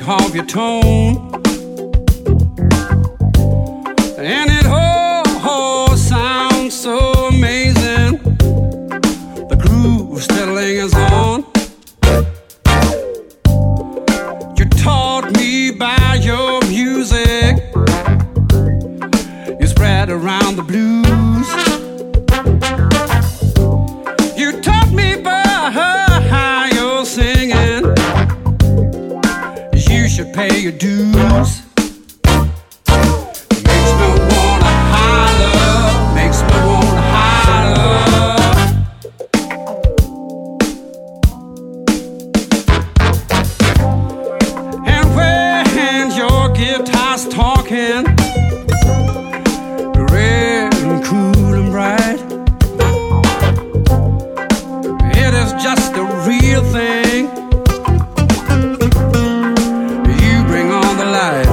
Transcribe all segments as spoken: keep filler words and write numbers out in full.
of your tone, and it all, all sounds so amazing. The groove still lingers on. You taught me by your music. You spread around the blues. You taught me by how you're singing. You should pay your dues. Makes me wanna holler, makes me wanna holler. And when your guitar's talking, red and cool and bright, it is just a real thing. You bring on the light.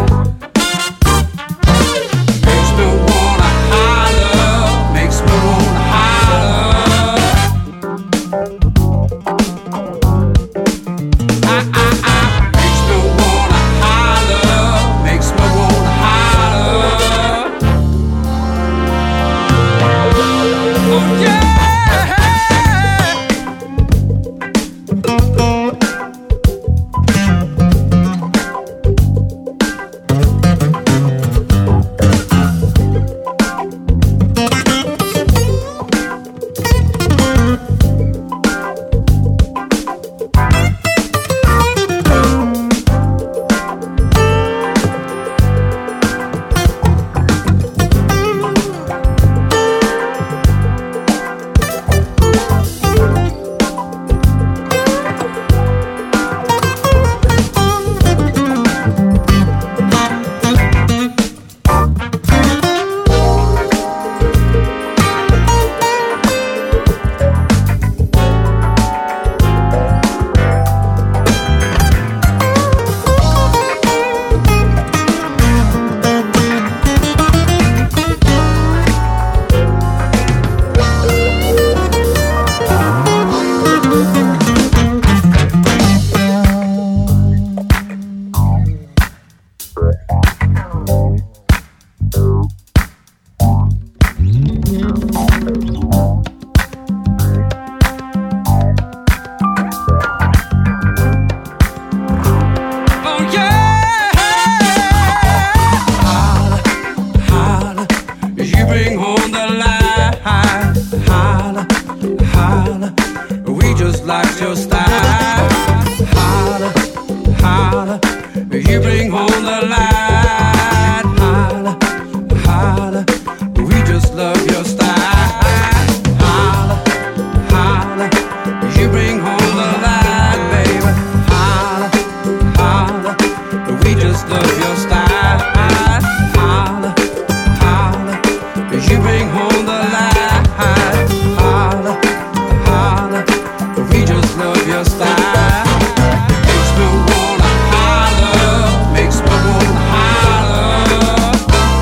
Makes me wanna holler, makes me wanna holler. I, I, I, makes me wanna holler, makes me wanna holler. Oh yeah. Bring home the light, holler, holler. We just like your style, holler, holler. You bring home the light, holler, holler. We just love your style, holler, holler. You bring home the light, baby, holler, holler. We just love your style, holler, holler. You bring home the light, holler, holler. We just love your style. Makes me wanna holler, makes me wanna holler.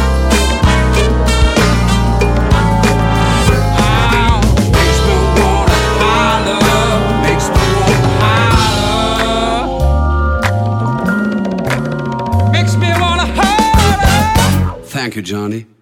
Oh, makes me wanna holler, makes me wanna holler. Makes me wanna holler. Thank you, Johnny.